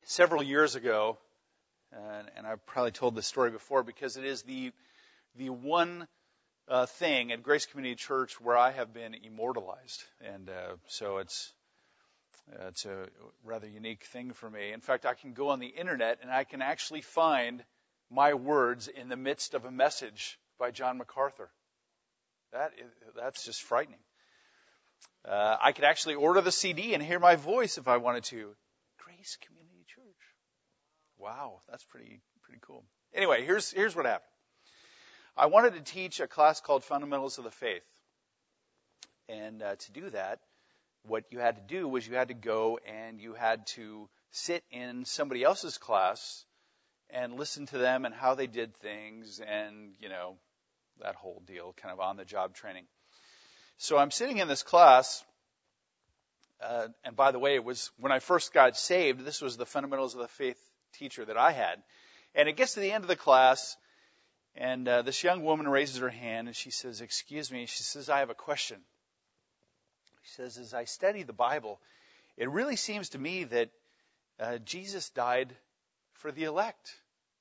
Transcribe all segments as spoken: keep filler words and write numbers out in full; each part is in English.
several years ago, and, and I've probably told this story before because it is the the one uh, thing at Grace Community Church where I have been immortalized, and uh, so it's uh, it's a rather unique thing for me. In fact, I can go on the internet and I can actually find my words in the midst of a message by John MacArthur. That is, that's just frightening. Uh, I could actually order the C D and hear my voice if I wanted to. Grace Community Church. Wow, that's pretty pretty cool. Anyway, here's here's what happened. I wanted to teach a class called Fundamentals of the Faith. And uh, to do that, what you had to do was you had to go and you had to sit in somebody else's class and listen to them and how they did things and, you know, that whole deal, kind of on-the-job training. So I'm sitting in this class, uh, and by the way, it was when I first got saved, this was the Fundamentals of the Faith teacher that I had. And it gets to the end of the class, and uh, this young woman raises her hand, and she says, excuse me, she says, I have a question. She says, as I study the Bible, it really seems to me that uh, Jesus died for the elect.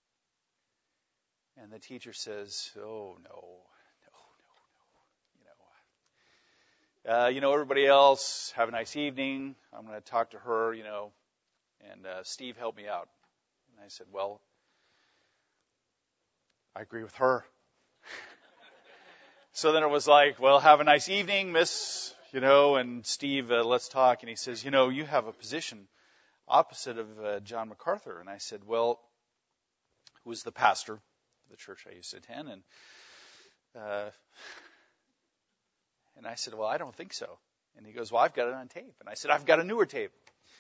And the teacher says, oh, no, no, no, no. You know, uh, you know, everybody else, have a nice evening. I'm going to talk to her, you know, and uh, Steve, help me out. And I said, well, I agree with her. So then it was like, well, have a nice evening, Miss, you know, and Steve, uh, let's talk. And he says, you know, you have a position opposite of uh, John MacArthur. And I said, well, who was the pastor of the church I used to attend? And uh, and I said, well, I don't think so. And he goes, well, I've got it on tape. And I said, I've got a newer tape.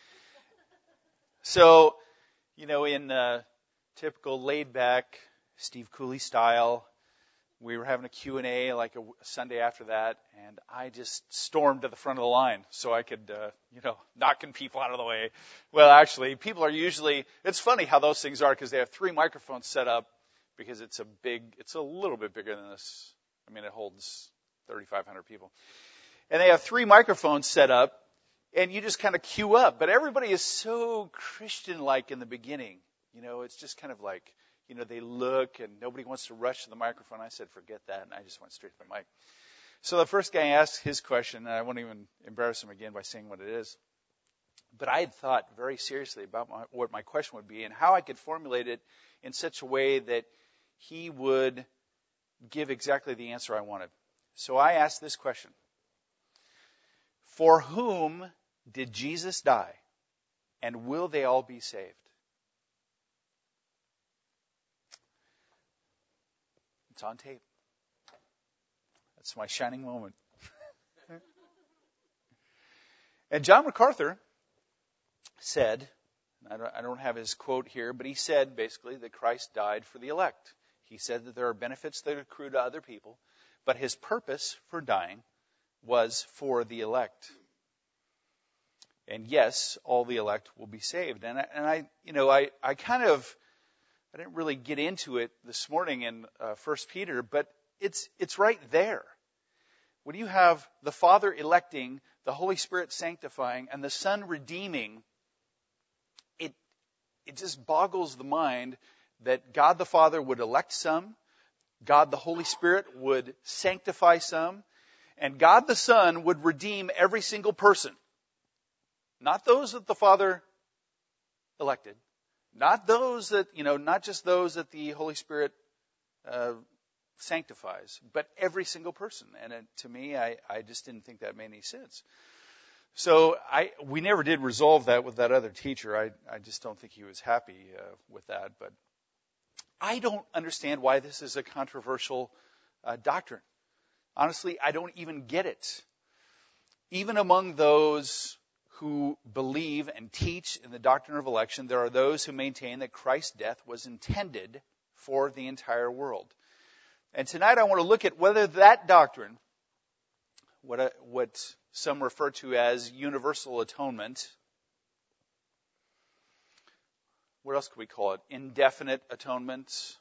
So, you know, in uh, typical laid-back Steve Cooley style, we were having a Q and A like a Sunday after that, and I just stormed to the front of the line so I could, uh, you know, knocking people out of the way. Well, actually, people are usually, it's funny how those things are because they have three microphones set up because it's a big, it's a little bit bigger than this. I mean, it holds thirty-five hundred people. And they have three microphones set up, and you just kind of queue up. But everybody is so Christian-like in the beginning. You know, it's just kind of like, you know, they look and nobody wants to rush to the microphone. I said, forget that. And I just went straight to the mic. So the first guy asked his question, and I won't even embarrass him again by saying what it is. But I had thought very seriously about my, what my question would be and how I could formulate it in such a way that he would give exactly the answer I wanted. So I asked this question. For whom did Jesus die? And will they all be saved? It's on tape. That's my shining moment. And John MacArthur said, I don't, I don't have his quote here, but he said basically that Christ died for the elect. He said that there are benefits that accrue to other people, but his purpose for dying was for the elect. And yes, all the elect will be saved. And I, and I you know, I, I kind of, I didn't really get into it this morning in uh, First Peter, but it's it's right there. When you have the Father electing, the Holy Spirit sanctifying, and the Son redeeming, it it just boggles the mind that God the Father would elect some, God the Holy Spirit would sanctify some, and God the Son would redeem every single person. Not those that the Father elected. Not those that, you know, not just those that the Holy Spirit uh, sanctifies, but every single person. And it, to me, I, I just didn't think that made any sense. So I we never did resolve that with that other teacher. I, I just don't think he was happy uh, with that. But I don't understand why this is a controversial uh, doctrine. Honestly, I don't even get it. Even among those who believe and teach in the doctrine of election, there are those who maintain that Christ's death was intended for the entire world. And tonight I want to look at whether that doctrine, what, a, what some refer to as universal atonement, what else could we call it? Indefinite atonement,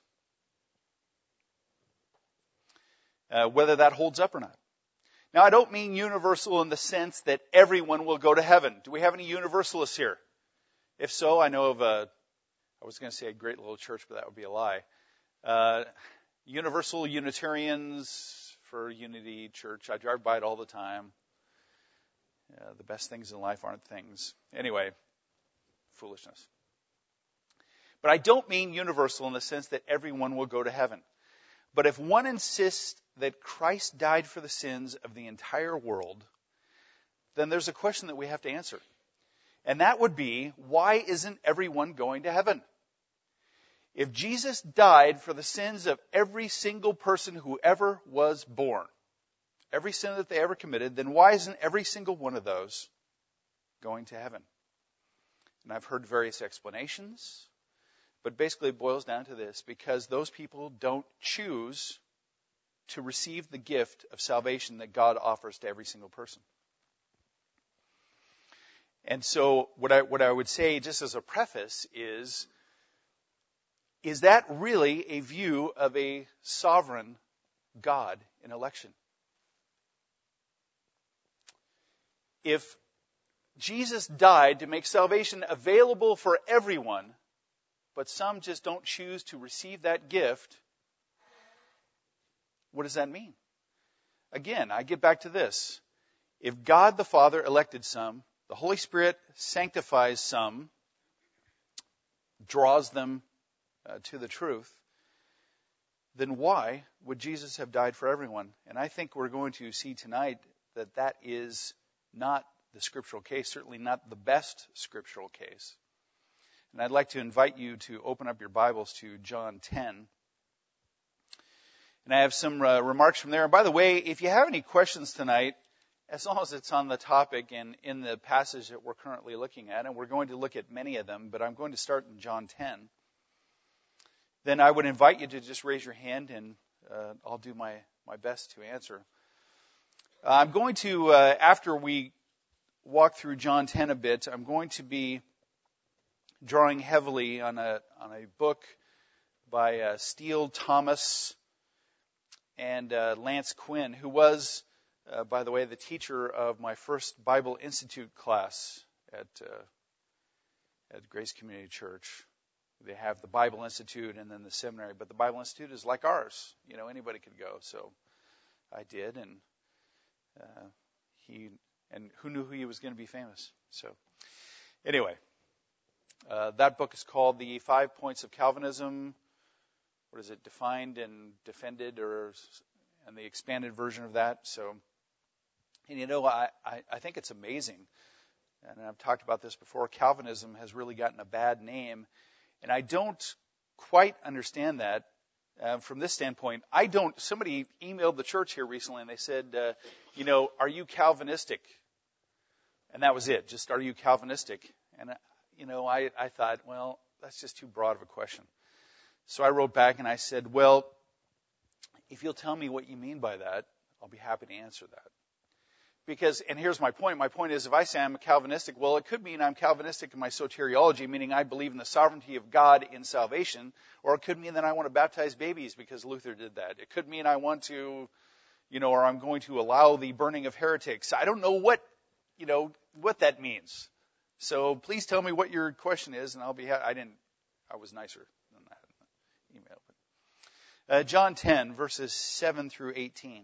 uh, whether that holds up or not. Now, I don't mean universal in the sense that everyone will go to heaven. Do we have any universalists here? If so, I know of a, I was going to say a great little church, but that would be a lie. Uh, Universal Unitarians for Unity Church. I drive by it all the time. Uh, the best things in life aren't things. Anyway, foolishness. But I don't mean universal in the sense that everyone will go to heaven. But if one insists that Christ died for the sins of the entire world, then there's a question that we have to answer. And that would be, why isn't everyone going to heaven? If Jesus died for the sins of every single person who ever was born, every sin that they ever committed, then why isn't every single one of those going to heaven? And I've heard various explanations, but basically it boils down to this: because those people don't choose to receive the gift of salvation that God offers to every single person. And so what I, what I would say, just as a preface, is, is that really a view of a sovereign God in election? If Jesus died to make salvation available for everyone, but some just don't choose to receive that gift, what does that mean? Again, I get back to this. If God the Father elected some, the Holy Spirit sanctifies some, draws them uh, to the truth, then why would Jesus have died for everyone? And I think we're going to see tonight that that is not the scriptural case, certainly not the best scriptural case. And I'd like to invite you to open up your Bibles to John ten. And I have some uh, remarks from there. And by the way, if you have any questions tonight, as long as it's on the topic and in the passage that we're currently looking at, and we're going to look at many of them, but I'm going to start in John ten, then I would invite you to just raise your hand, and uh, I'll do my, my best to answer. Uh, I'm going to, uh, after we walk through John ten a bit, I'm going to be drawing heavily on a on a book by uh, Steele Thomas and uh, Lance Quinn, who was, uh, by the way, the teacher of my first Bible Institute class at uh, at Grace Community Church. They have the Bible Institute and then the seminary, but the Bible Institute is like ours. You know, anybody could go. So I did, and uh, he and who knew he was going to be famous. So anyway, uh, that book is called The Five Points of Calvinism. What is it? Defined and Defended, or and the expanded version of that. So, and you know, I, I, I think it's amazing, and I've talked about this before. Calvinism has really gotten a bad name, and I don't quite understand that. Uh, from this standpoint, I don't. Somebody emailed the church here recently, and they said, uh, you know, are you Calvinistic? And that was it. Just, are you Calvinistic? And, uh, you know, I, I thought, well, that's just too broad of a question. So I wrote back and I said, well, if you'll tell me what you mean by that, I'll be happy to answer that. Because, and here's my point. My point is, if I say I'm a Calvinistic, well, it could mean I'm Calvinistic in my soteriology, meaning I believe in the sovereignty of God in salvation, or it could mean that I want to baptize babies because Luther did that. It could mean I want to, you know, or I'm going to allow the burning of heretics. I don't know what, you know, what that means. So please tell me what your question is, and I'll be. Ha- I didn't. I was nicer than that in the email. But, uh, John ten, verses seven through eighteen.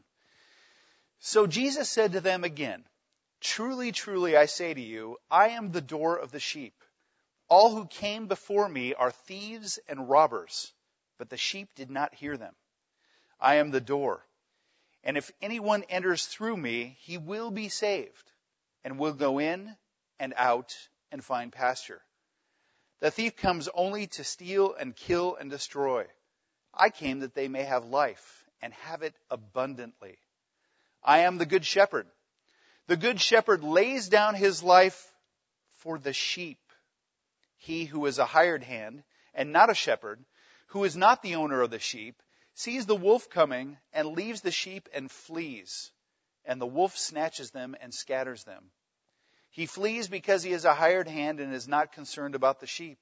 So Jesus said to them again, "Truly, truly, I say to you, I am the door of the sheep. All who came before me are thieves and robbers, but the sheep did not hear them. I am the door. And if anyone enters through me, he will be saved, and will go in and out and find pasture. The thief comes only to steal and kill and destroy. I came that they may have life and have it abundantly. I am the good shepherd. The good shepherd lays down his life for the sheep. He who is a hired hand and not a shepherd, who is not the owner of the sheep, sees the wolf coming and leaves the sheep and flees, and the wolf snatches them and scatters them. He flees because he is a hired hand and is not concerned about the sheep."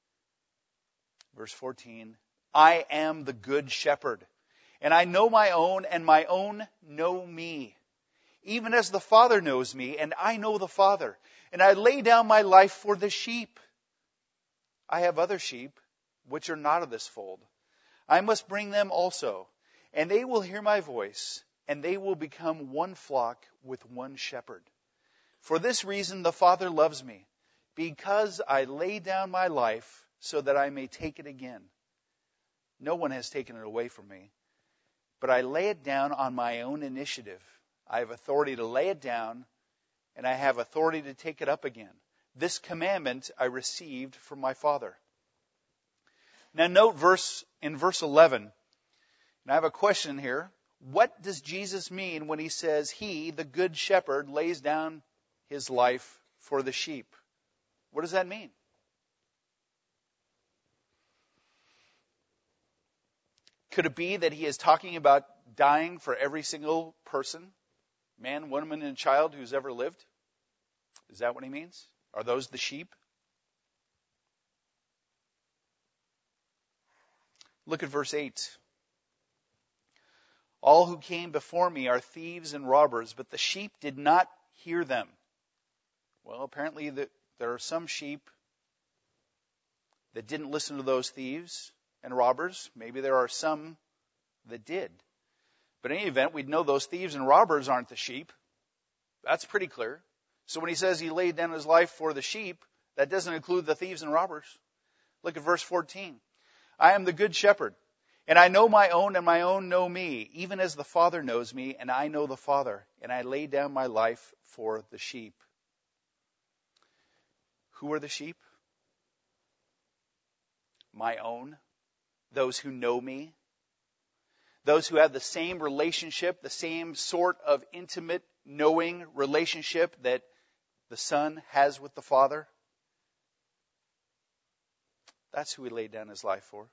Verse fourteen, "I am the good shepherd, and I know my own, and my own know me. Even as the Father knows me, and I know the Father, and I lay down my life for the sheep. I have other sheep which are not of this fold. I must bring them also, and they will hear my voice, and they will become one flock with one shepherd. For this reason the Father loves me, because I lay down my life so that I may take it again. No one has taken it away from me, but I lay it down on my own initiative. I have authority to lay it down, and I have authority to take it up again. This commandment I received from my Father. Now note verse in verse eleven. And I have a question here. What does Jesus mean when he says he, the good shepherd, lays down his life for the sheep? What does that mean? Could it be that he is talking about dying for every single person, man, woman, and child who's ever lived? Is that what he means? Are those the sheep? Look at verse eight. All who came before me are thieves and robbers, but the sheep did not hear them. Well, apparently the, there are some sheep that didn't listen to those thieves and robbers. Maybe there are some that did. But in any event, we'd know those thieves and robbers aren't the sheep. That's pretty clear. So when he says he laid down his life for the sheep, that doesn't include the thieves and robbers. Look at verse fourteen. I am the good shepherd, and I know my own, and my own know me, even as the Father knows me, and I know the Father, and I lay down my life for the sheep. Who are the sheep? My own, those who know me, those who have the same relationship, the same sort of intimate, knowing relationship that the Son has with the Father. That's who he laid down his life for.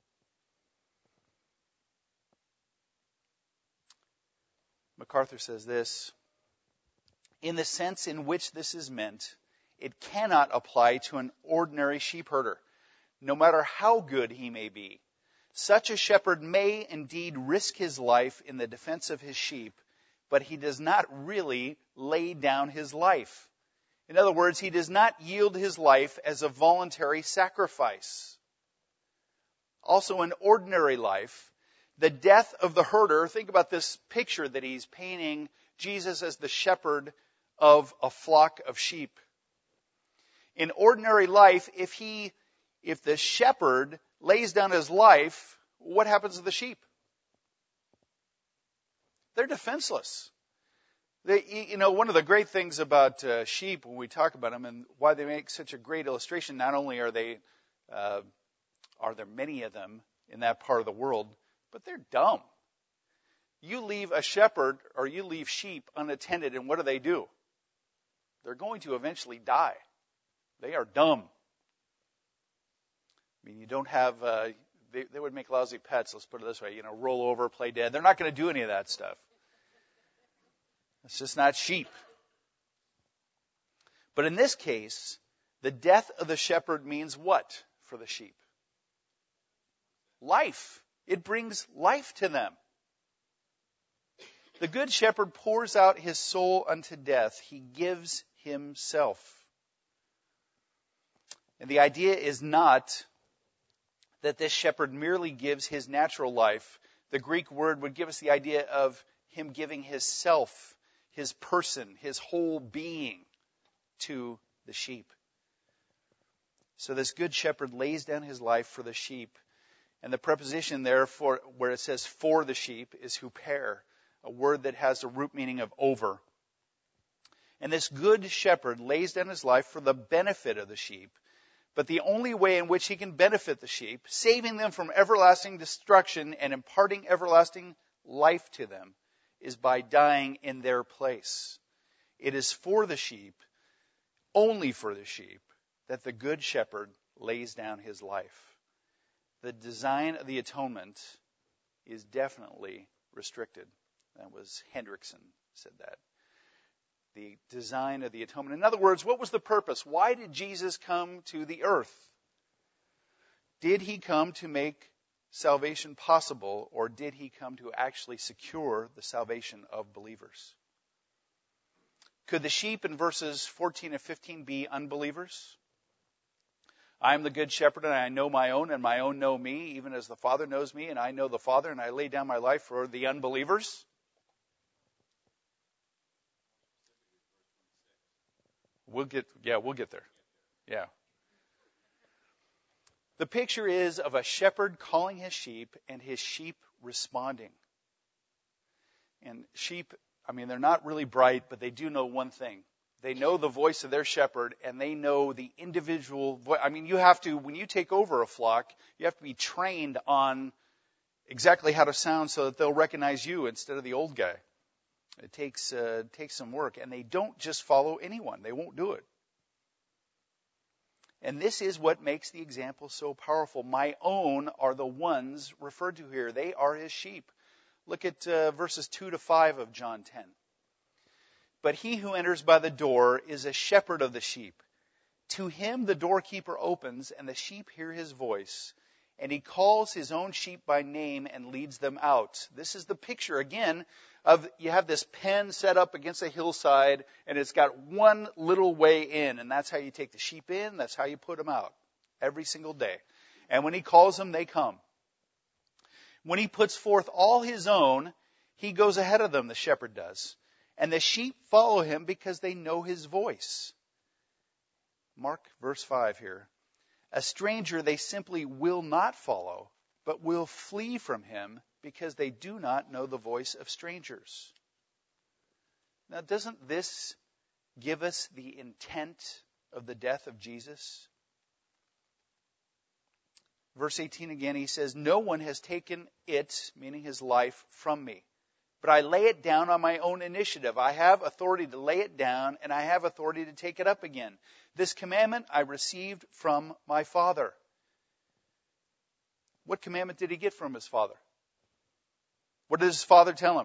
MacArthur says this, in the sense in which this is meant, it cannot apply to an ordinary sheep herder, no matter how good he may be. Such a shepherd may indeed risk his life in the defense of his sheep, but he does not really lay down his life. In other words, he does not yield his life as a voluntary sacrifice. Also, in ordinary life, the death of the herder, think about this picture that he's painting Jesus as the shepherd of a flock of sheep. In ordinary life, if he, if the shepherd lays down his life, what happens to the sheep? They're defenseless. They, you know, one of the great things about uh, sheep when we talk about them and why they make such a great illustration, not only are they, uh, are there many of them in that part of the world, but they're dumb. You leave a shepherd or you leave sheep unattended, and what do they do? They're going to eventually die. They are dumb. I mean, you don't have, uh, they, they would make lousy pets, let's put it this way, you know, roll over, play dead. They're not going to do any of that stuff. It's just not sheep. But in this case, the death of the shepherd means what for the sheep? Life. It brings life to them. The good shepherd pours out his soul unto death. He gives himself. And the idea is not that this shepherd merely gives his natural life. The Greek word would give us the idea of him giving his self, his person, his whole being to the sheep. So this good shepherd lays down his life for the sheep. And the preposition there for where it says for the sheep is huper, a word that has a root meaning of over. And this good shepherd lays down his life for the benefit of the sheep. But the only way in which he can benefit the sheep, saving them from everlasting destruction and imparting everlasting life to them, is by dying in their place. It is for the sheep, only for the sheep, that the good shepherd lays down his life. The design of the atonement is definitely restricted. That was Hendrickson said that. The design of the atonement. In other words, what was the purpose? Why did Jesus come to the earth? Did he come to make salvation possible, or did he come to actually secure the salvation of believers? Could the sheep in verses fourteen and fifteen be unbelievers? I am the good shepherd, and I know my own, and my own know me, even as the Father knows me, and I know the Father, and I lay down my life for the unbelievers. We'll get, yeah, we'll get there. Yeah. The picture is of a shepherd calling his sheep and his sheep responding. And sheep, I mean, they're not really bright, but they do know one thing. They know the voice of their shepherd, and they know the individual voice. I mean, you have to, when you take over a flock, you have to be trained on exactly how to sound so that they'll recognize you instead of the old guy. It takes, uh, takes some work, and they don't just follow anyone. They won't do it. And this is what makes the example so powerful. My own are the ones referred to here. They are his sheep. Look at uh, verses two to five of John ten. But he who enters by the door is a shepherd of the sheep. To him the doorkeeper opens, and the sheep hear his voice. And he calls his own sheep by name and leads them out. This is the picture, again, of you have this pen set up against a hillside, and it's got one little way in, and that's how you take the sheep in, that's how you put them out every single day. And when he calls them, they come. When he puts forth all his own, he goes ahead of them, the shepherd does. And the sheep follow him because they know his voice. Mark verse five here. A stranger they simply will not follow, but will flee from him because they do not know the voice of strangers. Now, doesn't this give us the intent of the death of Jesus? Verse eighteen again, he says, no one has taken it, meaning his life, from me. But I lay it down on my own initiative. I have authority to lay it down, and I have authority to take it up again. This commandment I received from my Father. What commandment did he get from his Father? What did his Father tell him?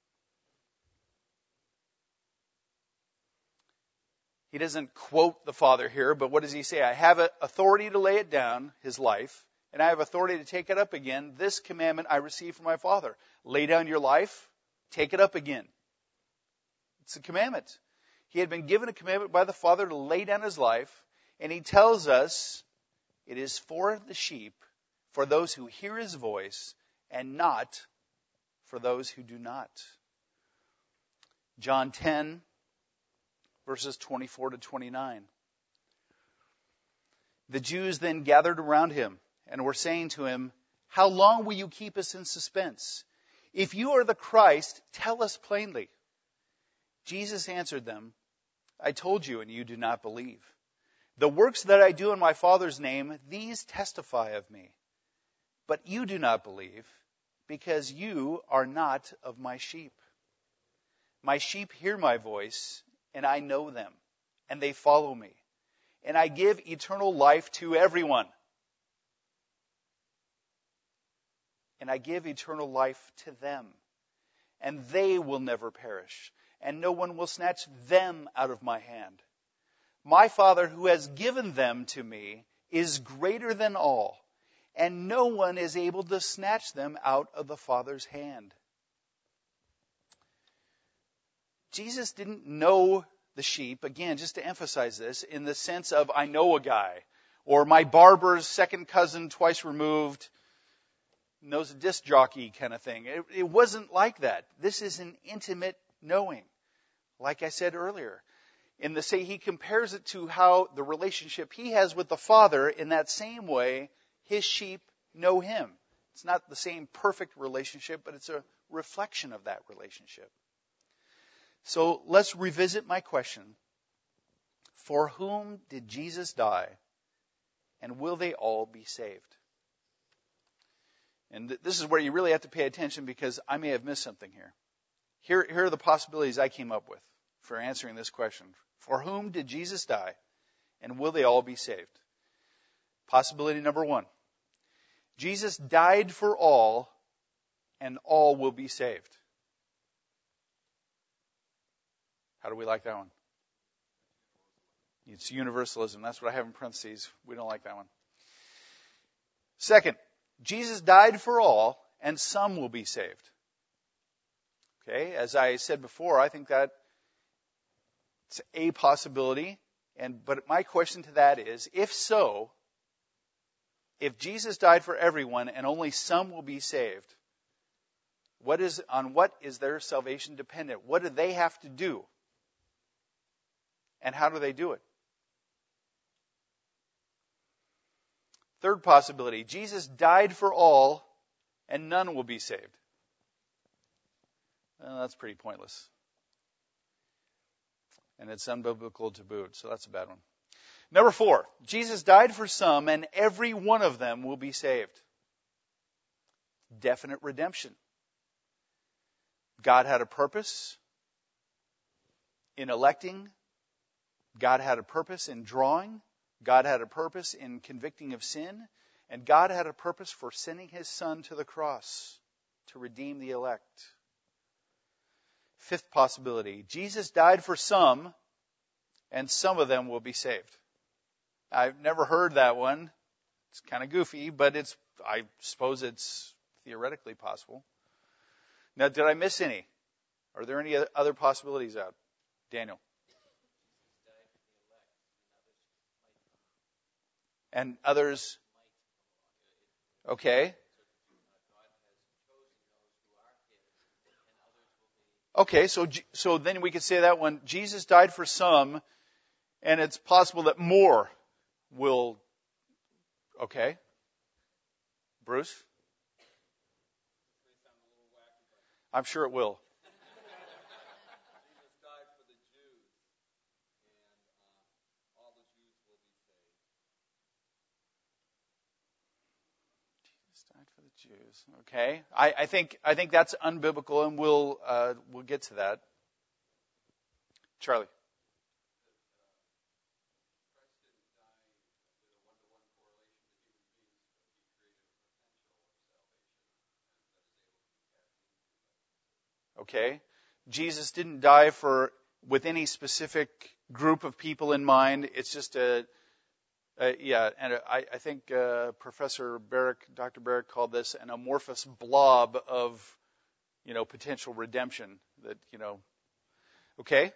He doesn't quote the Father here, but what does he say? I have authority to lay it down, his life, and I have authority to take it up again. This commandment I received from my Father. Lay down your life, take it up again. It's a commandment. He had been given a commandment by the Father to lay down his life, and he tells us it is for the sheep, for those who hear his voice, and not for those who do not. John ten, verses twenty-four to twenty-nine. The Jews then gathered around him and were saying to him, how long will you keep us in suspense? If you are the Christ, tell us plainly. Jesus answered them, I told you, and you do not believe. The works that I do in my Father's name, these testify of me. But you do not believe, because you are not of my sheep. My sheep hear my voice, and I know them, and they follow me. And I give eternal life to everyone. And I give eternal life to them. And they will never perish, and no one will snatch them out of my hand. My Father who has given them to me is greater than all, and no one is able to snatch them out of the Father's hand. Jesus didn't know the sheep, again, just to emphasize this, in the sense of I know a guy, or my barber's second cousin twice removed knows a disc jockey kind of thing. It, it wasn't like that. This is an intimate knowing. Like I said earlier, in the say he compares it to how the relationship he has with the Father, in that same way, his sheep know him. It's not the same perfect relationship, but it's a reflection of that relationship. So let's revisit my question. For whom did Jesus die, and will they all be saved? And th- this is where you really have to pay attention, because I may have missed something here. Here, here are the possibilities I came up with for answering this question. For whom did Jesus die, and will they all be saved? Possibility number one. Jesus died for all, and all will be saved. How do we like that one? It's universalism. That's what I have in parentheses. We don't like that one. Second, Jesus died for all, and some will be saved. Okay, as I said before, I think that it's a possibility. And but my question to that is, if so, if Jesus died for everyone and only some will be saved, what is on what is their salvation dependent? What do they have to do? And how do they do it? Third possibility, Jesus died for all and none will be saved. Well, that's pretty pointless. And it's unbiblical to boot, so that's a bad one. Number four, Jesus died for some and every one of them will be saved. Definite redemption. God had a purpose in electing. God had a purpose in drawing. God had a purpose in convicting of sin. And God had a purpose for sending his Son to the cross to redeem the elect. Fifth possibility, Jesus died for some and some of them will be saved. I've never heard that one. It's kind of goofy, but it's, I suppose it's theoretically possible. Now, did I miss any? Are there any other possibilities out? Daniel. And others? Okay. Okay, so so then we could say that one, Jesus died for some, and it's possible that more will, okay. Bruce? I'm sure it will. Jesus died for the Jews, and uh, all the Jews will be saved. Jesus died for the Jews. Okay, I, I think I think that's unbiblical, and we'll uh, we'll get to that. Charlie. Okay, Jesus didn't die for with any specific group of people in mind. It's just a, a yeah, and a, I, I think uh, Professor Barrick, Doctor Barrick, called this an amorphous blob of, you know, potential redemption. That you know, okay.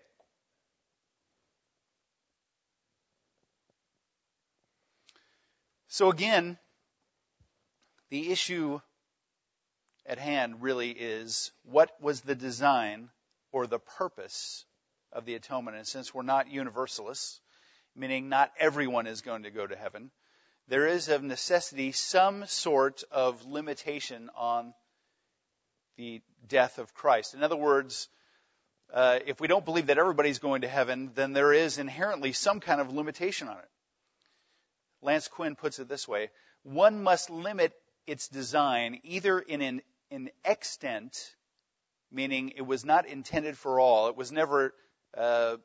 So again, the issue at hand really is, what was the design or the purpose of the atonement? And since we're not universalists, meaning not everyone is going to go to heaven, there is of necessity some sort of limitation on the death of Christ. In other words, uh, if we don't believe that everybody's going to heaven, then there is inherently some kind of limitation on it. Lance Quinn puts it this way: one must limit its design either in an in extent, meaning it was not intended for all. It was never uh,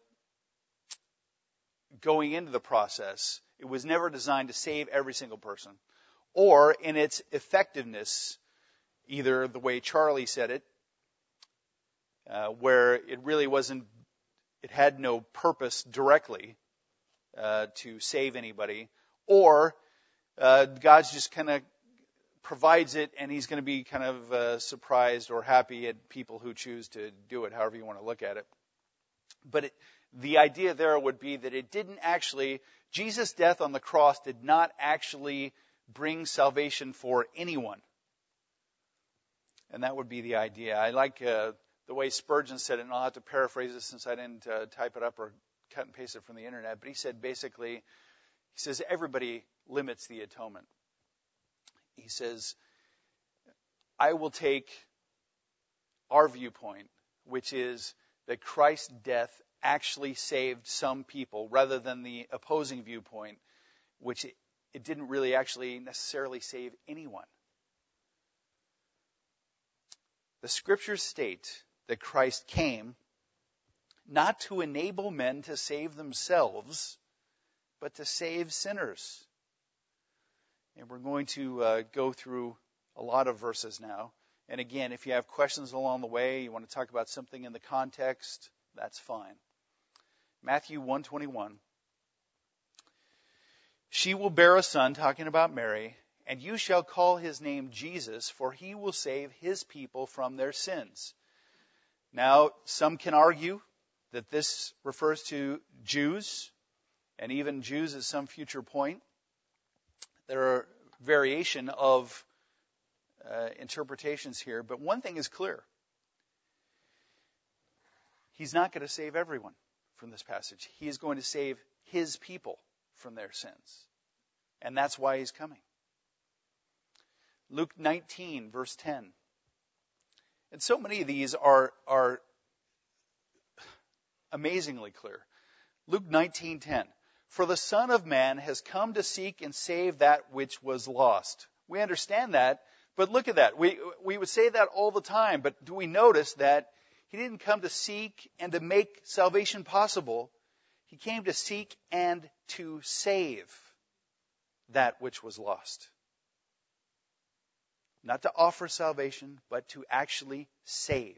going into the process. It was never designed to save every single person. Or in its effectiveness, either the way Charlie said it, uh, where it really wasn't, it had no purpose directly uh, to save anybody, or uh, God's just kind of provides it, and he's going to be kind of uh, surprised or happy at people who choose to do it, however you want to look at it. But it, the idea there would be that it didn't actually, Jesus' death on the cross did not actually bring salvation for anyone. And that would be the idea. I like uh, the way Spurgeon said it, and I'll have to paraphrase it since I didn't uh, type it up or cut and paste it from the internet. But he said basically, he says everybody limits the atonement. He says, I will take our viewpoint, which is that Christ's death actually saved some people, rather than the opposing viewpoint, which it, it didn't really actually necessarily save anyone. The scriptures state that Christ came not to enable men to save themselves, but to save sinners. And we're going to uh, go through a lot of verses now. And again, if you have questions along the way, you want to talk about something in the context, that's fine. Matthew one twenty-one. She will bear a son, talking about Mary, and you shall call his name Jesus, for he will save his people from their sins. Now, some can argue that this refers to Jews, and even Jews at some future point. There are variation of uh, interpretations here, but one thing is clear. He's not going to save everyone from this passage. He is going to save his people from their sins. And that's why he's coming. Luke nineteen, verse ten. And so many of these are, are amazingly clear. Luke nineteen ten. For the Son of Man has come to seek and save that which was lost. We understand that, but look at that. We, we would say that all the time, but do we notice that he didn't come to seek and to make salvation possible? He came to seek and to save that which was lost. Not to offer salvation, but to actually save.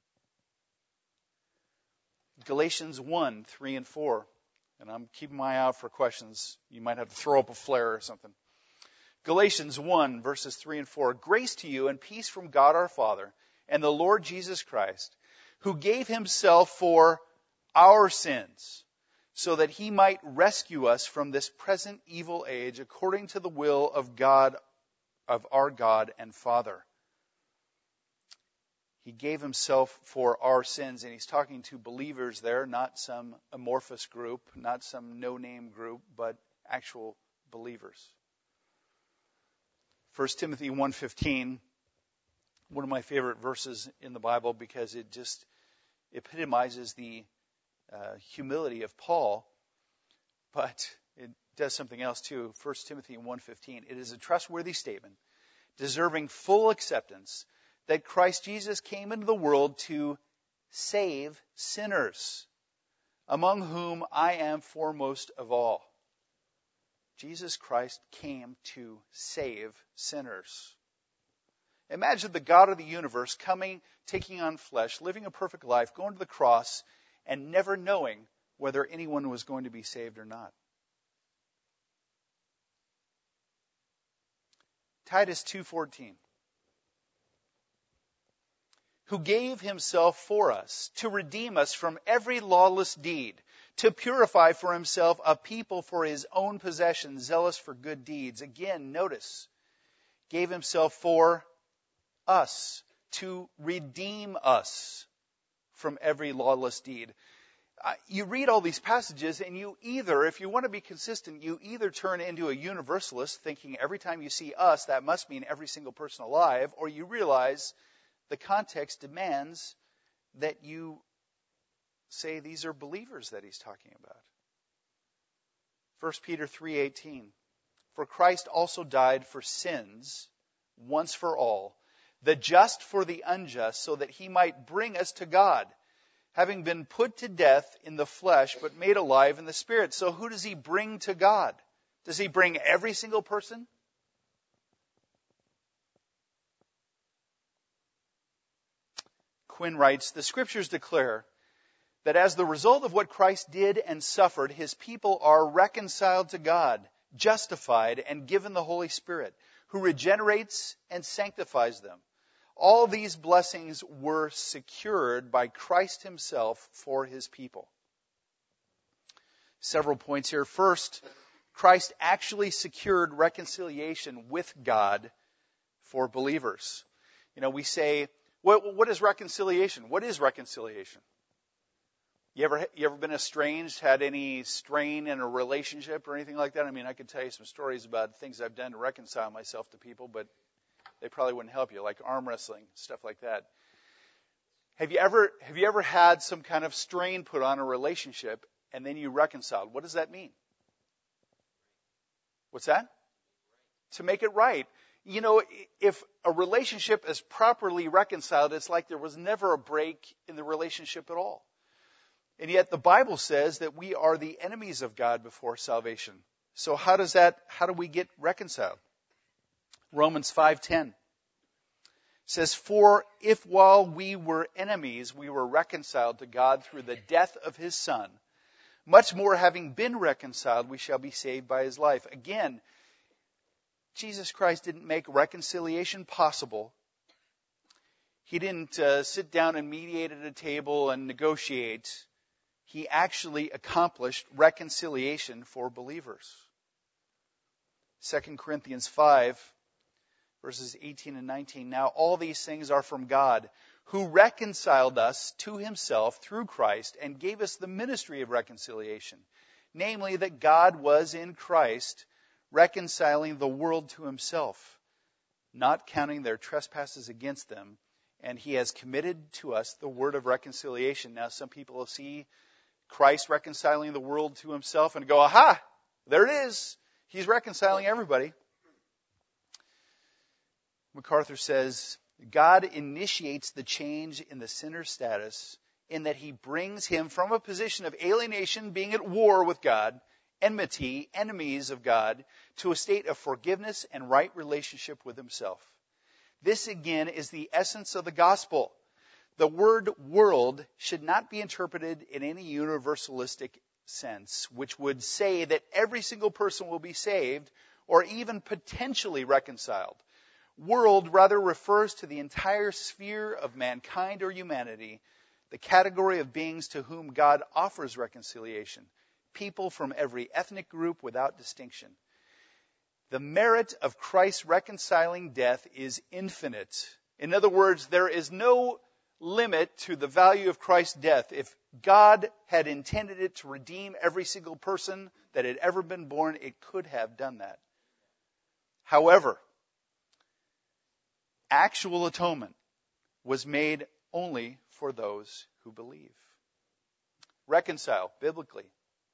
Galatians one, three and four. And I'm keeping my eye out for questions. You might have to throw up a flare or something. Galatians one, verses three and four. Grace to you and peace from God our Father and the Lord Jesus Christ, who gave himself for our sins, so that he might rescue us from this present evil age, according to the will of God, of our God and Father. He gave himself for our sins, and he's talking to believers there, not some amorphous group, not some no-name group, but actual believers. First Timothy one fifteen, one of my favorite verses in the Bible because it just epitomizes the uh, humility of Paul, but it does something else too. First Timothy one fifteen, it is a trustworthy statement, deserving full acceptance, that Christ Jesus came into the world to save sinners, among whom I am foremost of all. Jesus Christ came to save sinners. Imagine the God of the universe coming, taking on flesh, living a perfect life, going to the cross, and never knowing whether anyone was going to be saved or not. Titus two fourteen. Who gave himself for us to redeem us from every lawless deed, to purify for himself a people for his own possession, zealous for good deeds. Again, notice, gave himself for us, to redeem us from every lawless deed. Uh, you read all these passages and you either, if you want to be consistent, you either turn into a universalist, thinking every time you see us, that must mean every single person alive, or you realize the context demands that you say these are believers that he's talking about. First Peter three eighteen. For Christ also died for sins once for all, the just for the unjust, so that he might bring us to God, having been put to death in the flesh, but made alive in the spirit. So who does he bring to God? Does he bring every single person? Quinn writes, the scriptures declare that as the result of what Christ did and suffered, his people are reconciled to God, justified, and given the Holy Spirit, who regenerates and sanctifies them. All these blessings were secured by Christ himself for his people. Several points here. First, Christ actually secured reconciliation with God for believers. You know, we say, what, what is reconciliation? What is reconciliation? You ever you ever been estranged, had any strain in a relationship or anything like that? I mean, I could tell you some stories about things I've done to reconcile myself to people, but they probably wouldn't help you, like arm wrestling, stuff like that. Have you ever have you ever had some kind of strain put on a relationship and then you reconciled? What does that mean? What's that? To make it right. You know, if a relationship is properly reconciled, it's like there was never a break in the relationship at all. And yet the Bible says that we are the enemies of God before salvation. So how does that, how do we get reconciled? Romans five ten says, for if while we were enemies, we were reconciled to God through the death of his Son, much more having been reconciled, we shall be saved by his life. Again, Jesus Christ didn't make reconciliation possible. He didn't uh, sit down and mediate at a table and negotiate. He actually accomplished reconciliation for believers. Second Corinthians five, verses eighteen and nineteen. Now all these things are from God, who reconciled us to himself through Christ and gave us the ministry of reconciliation. Namely, that God was in Christ reconciling the world to himself, not counting their trespasses against them, and he has committed to us the word of reconciliation. Now some people will see Christ reconciling the world to himself and go, aha, there it is. He's reconciling everybody. MacArthur says, God initiates the change in the sinner's status in that he brings him from a position of alienation, being at war with God, enmity, enemies of God, to a state of forgiveness and right relationship with himself. This again is the essence of the gospel. The word world should not be interpreted in any universalistic sense, which would say that every single person will be saved or even potentially reconciled. World rather refers to the entire sphere of mankind or humanity, the category of beings to whom God offers reconciliation, people from every ethnic group without distinction. The merit of Christ's reconciling death is infinite. In other words, there is no limit to the value of Christ's death. If God had intended it to redeem every single person that had ever been born, it could have done that. However, actual atonement was made only for those who believe. Reconcile, biblically.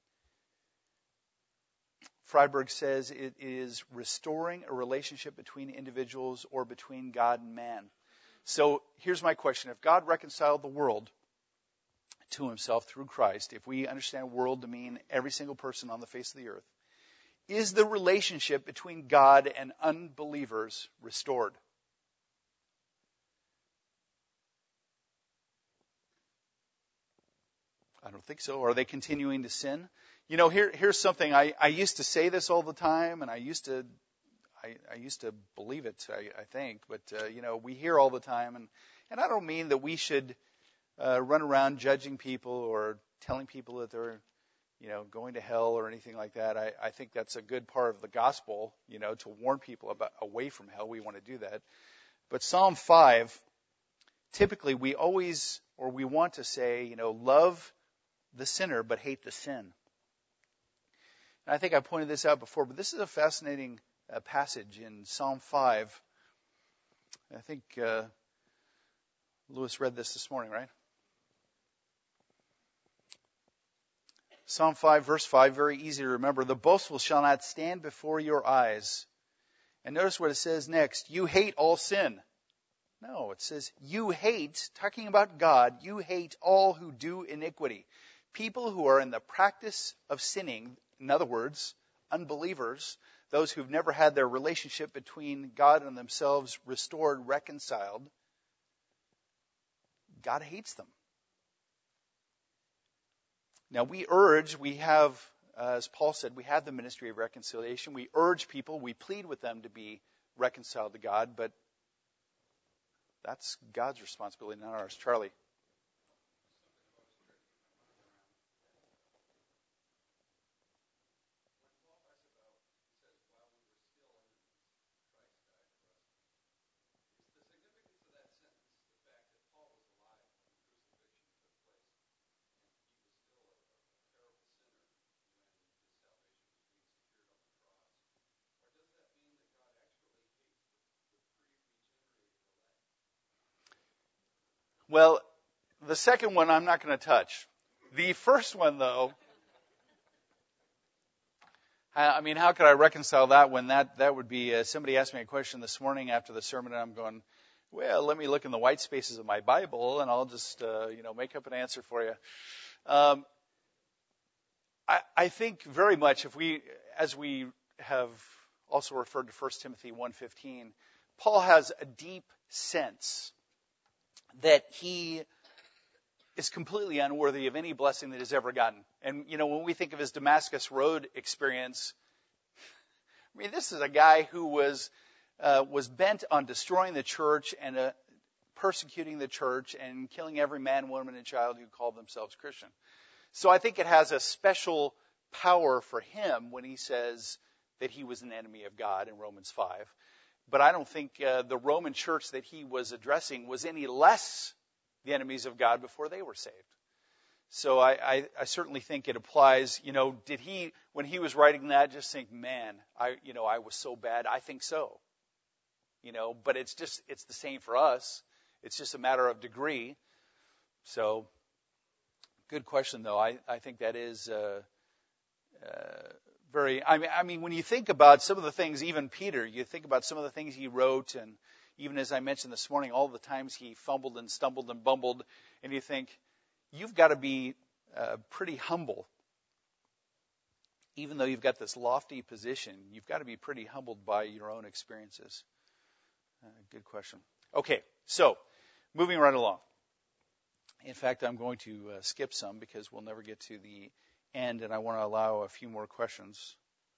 Freiberg says it is restoring a relationship between individuals or between God and man. So here's my question. If God reconciled the world to himself through Christ, if we understand world to mean every single person on the face of the earth, is the relationship between God and unbelievers restored? I don't think so. Are they continuing to sin? You know, here, here's something. I, I used to say this all the time, and I used to, I, I used to believe it. I, I think, but uh, you know, we hear all the time, and and I don't mean that we should uh, run around judging people or telling people that they're, you know, going to hell or anything like that. I, I think that's a good part of the gospel, you know, to warn people about away from hell. We want to do that. But Psalm five, typically we always, or we want to say, you know, love the sinner but hate the sin. And I think I pointed this out before, but this is a fascinating uh, passage in Psalm five. I think uh, Lewis read this this morning, right? Psalm five, verse five, very easy to remember. The boastful shall not stand before your eyes. And notice what it says next. You hate all sin. No, it says you hate, talking about God, you hate all who do iniquity. People who are in the practice of sinning, in other words, unbelievers, those who've never had their relationship between God and themselves restored, reconciled, God hates them. Now we urge, we have, uh, as Paul said, we have the ministry of reconciliation. We urge people, we plead with them to be reconciled to God, but that's God's responsibility, not ours. Charlie. Well, the second one I'm not going to touch. The first one, though, I mean, how could I reconcile that when that, that would be, uh, somebody asked me a question this morning after the sermon, and I'm going, well, let me look in the white spaces of my Bible, and I'll just, uh, you know, make up an answer for you. Um, I, I think very much if we, as we have also referred to First Timothy one fifteen, Paul has a deep sense that he is completely unworthy of any blessing that he's ever gotten. And, you know, when we think of his Damascus Road experience, I mean, this is a guy who was uh, was bent on destroying the church and uh, persecuting the church and killing every man, woman, and child who called themselves Christian. So I think it has a special power for him when he says, that he was an enemy of God in Romans five. But I don't think uh, the Roman church that he was addressing was any less the enemies of God before they were saved. So I, I, I certainly think it applies. You know, did he, when he was writing that, just think, man, I, you know, I was so bad? I think so. You know, but it's just, it's the same for us. It's just a matter of degree. So, good question, though. I, I think that is uh, uh, very, I mean, I mean, when you think about some of the things, even Peter, you think about some of the things he wrote, and even as I mentioned this morning, all the times he fumbled and stumbled and bumbled, and you think, you've got to be uh, pretty humble. Even though you've got this lofty position, you've got to be pretty humbled by your own experiences. Uh, good question. Okay, so moving right along. In fact, I'm going to uh, skip some because we'll never get to the end, and I want to allow a few more questions.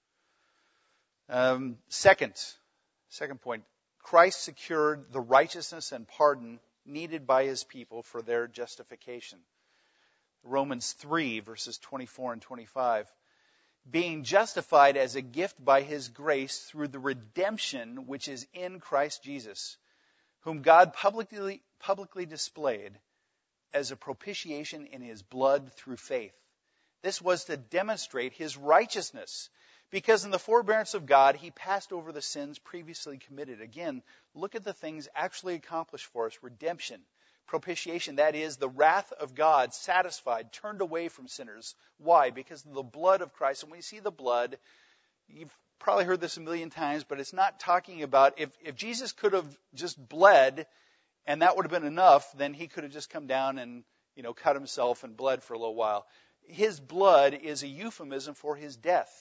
Um, second, second point, Christ secured the righteousness and pardon needed by his people for their justification. Romans three, verses twenty-four and twenty-five. Being justified as a gift by his grace through the redemption which is in Christ Jesus, whom God publicly, publicly displayed as a propitiation in his blood through faith. This was to demonstrate his righteousness, because in the forbearance of God, he passed over the sins previously committed. Again, look at the things actually accomplished for us. Redemption, propitiation, that is, the wrath of God satisfied, turned away from sinners. Why? Because of the blood of Christ. And when you see the blood, you've probably heard this a million times, but it's not talking about, if, if Jesus could have just bled and that would have been enough, then he could have just come down and, you know, cut himself and bled for a little while. His blood is a euphemism for his death.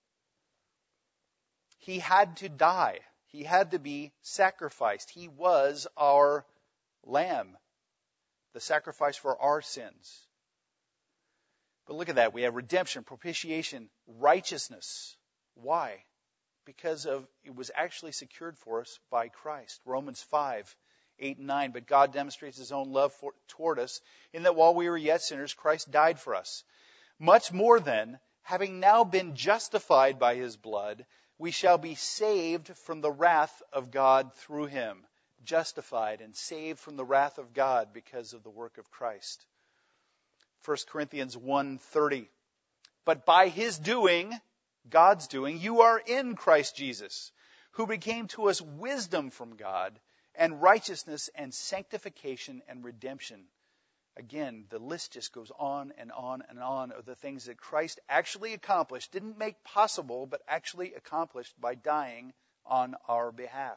He had to die. He had to be sacrificed. He was our lamb, the sacrifice for our sins. But look at that. We have redemption, propitiation, righteousness. Why? Because of it was actually secured for us by Christ. Romans five, eight and nine. But God demonstrates his own love for, toward us in that while we were yet sinners, Christ died for us. Much more then, having now been justified by his blood, we shall be saved from the wrath of God through him. Justified and saved from the wrath of God because of the work of Christ. First Corinthians one thirty. But by his doing, God's doing, you are in Christ Jesus, who became to us wisdom from God, and righteousness and sanctification and redemption. Again, the list just goes on and on and on of the things that Christ actually accomplished, didn't make possible, but actually accomplished by dying on our behalf.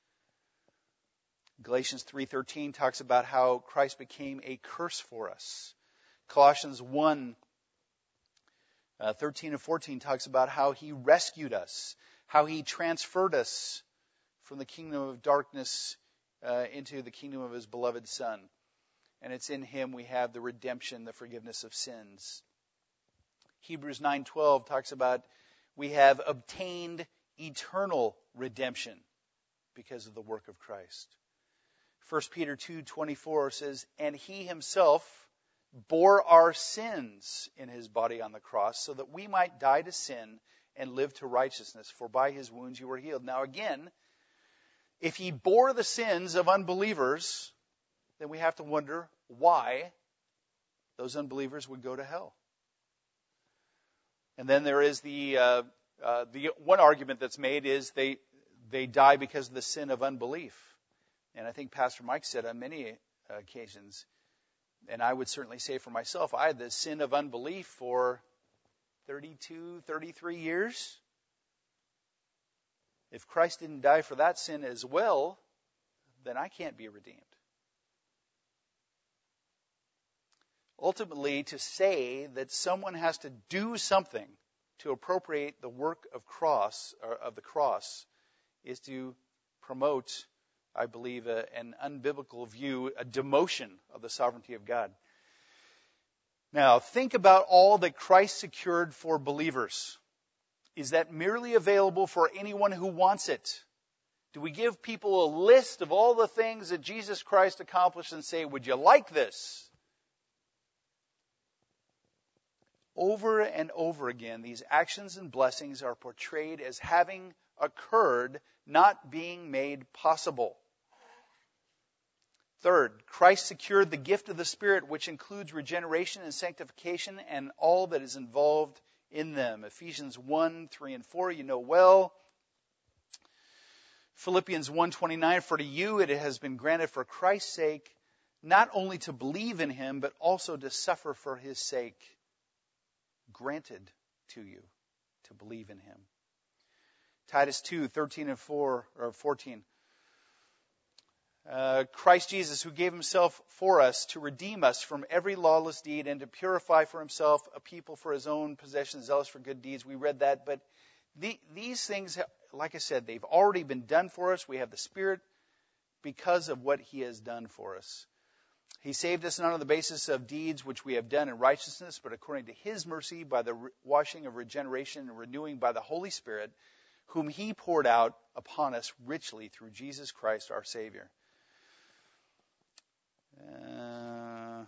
Galatians three thirteen talks about how Christ became a curse for us. Colossians one thirteen and fourteen talks about how he rescued us, how he transferred us from the kingdom of darkness uh, into the kingdom of his beloved Son. And it's in him we have the redemption, the forgiveness of sins. Hebrews nine twelve talks about we have obtained eternal redemption because of the work of Christ. First Peter two twenty-four says, and he himself bore our sins in his body on the cross so that we might die to sin and live to righteousness. For by his wounds you were healed. Now again, if he bore the sins of unbelievers, then we have to wonder why those unbelievers would go to hell. And then there is the uh, uh, the one argument that's made is they they die because of the sin of unbelief. And I think Pastor Mike said on many occasions, and I would certainly say for myself, I had the sin of unbelief for thirty-two, thirty-three years. If Christ didn't die for that sin as well, then I can't be redeemed. Ultimately, to say that someone has to do something to appropriate the work of cross or of the cross is to promote, I believe, a, an unbiblical view, a demotion of the sovereignty of God. Now, think about all that Christ secured for believers. Is that merely available for anyone who wants it? Do we give people a list of all the things that Jesus Christ accomplished and say, would you like this? Over and over again, these actions and blessings are portrayed as having occurred, not being made possible. Third, Christ secured the gift of the Spirit, which includes regeneration and sanctification and all that is involved in them. Ephesians one, three, and four, you know well. Philippians one twenty-nine, for to you it has been granted for Christ's sake, not only to believe in him, but also to suffer for his sake. Granted to you to believe in him. Titus two, thirteen and four, or fourteen. Uh, Christ Jesus, who gave himself for us to redeem us from every lawless deed and to purify for himself a people for his own possession, zealous for good deeds. We read that, but the, these things, like I said, they've already been done for us. We have the Spirit because of what he has done for us. He saved us not on the basis of deeds which we have done in righteousness, but according to his mercy by the re- washing of regeneration and renewing by the Holy Spirit, whom he poured out upon us richly through Jesus Christ our Savior. Uh,